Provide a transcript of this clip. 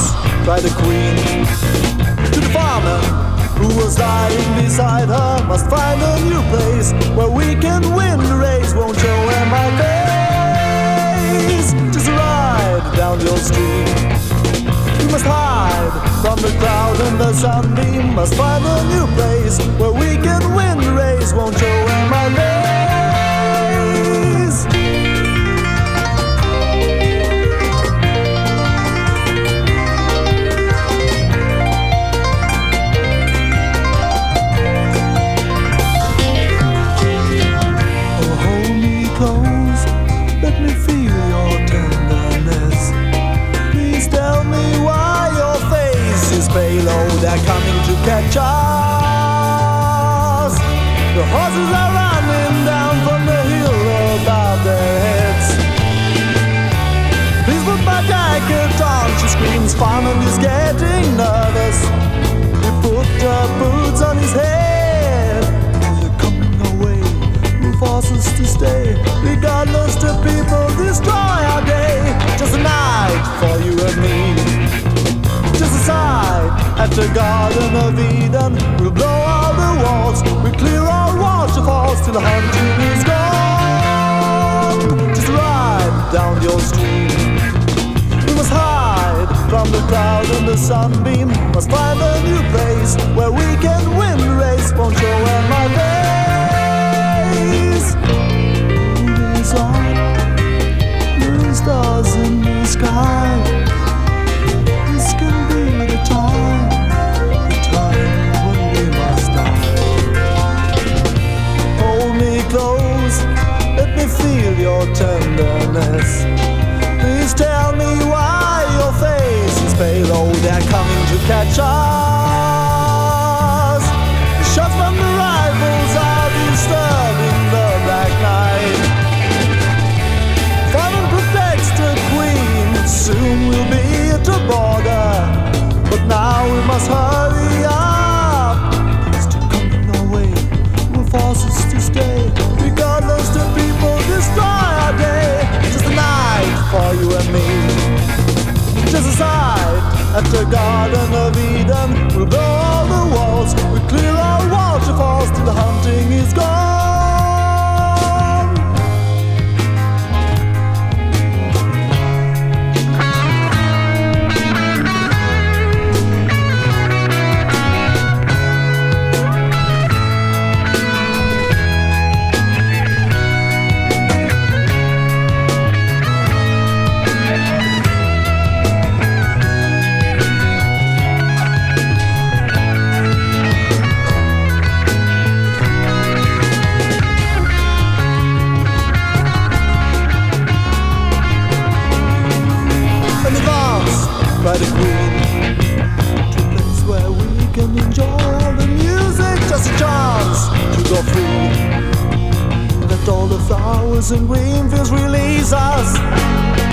cried the queen. To the farmer who was lying beside her, must find a new place where we can win the race. Won't show her my face. Just ride down your street. We must hide from the crowd and the sunbeam. Must find a new place where we can win the race. Won't show her my face. Let me feel your tenderness. Please tell me why your face is pale. Oh, they're coming to catch us. The horses are running down from the hill above their heads. Please put my jacket on, she screams. Farman is getting nervous. He put her boots on his head. They're coming away, we'll force us to stay. Regardless, the people destroy our day. Just a night for you and me. Just a sight at the Garden of Eden. We'll blow all the walls, we'll clear all waterfalls till the hunting is gone. Just ride down your street. We must hide from the crowd and the sunbeam. Must find a new place where we can win the race. Won't show her my face. Blue stars in the sky. This can be the time when we must die. Hold me close, let me feel your tenderness. Please tell me why your face is pale. Oh, they're coming to catch us. The shots from the rifles are disturbing the black night. Soon we'll be at the border, but now we must hurry up. Still coming our way, will force us to stay. Regardless, the people destroy our day. Just a night for you and me. Just a sight at the Garden of Eden. We'll blow all the walls, we'll clear all waterfalls till the hunting is gone. By the queen, to a place where we can enjoy all the music. Just a chance to go free. Let all the flowers and green fields release us.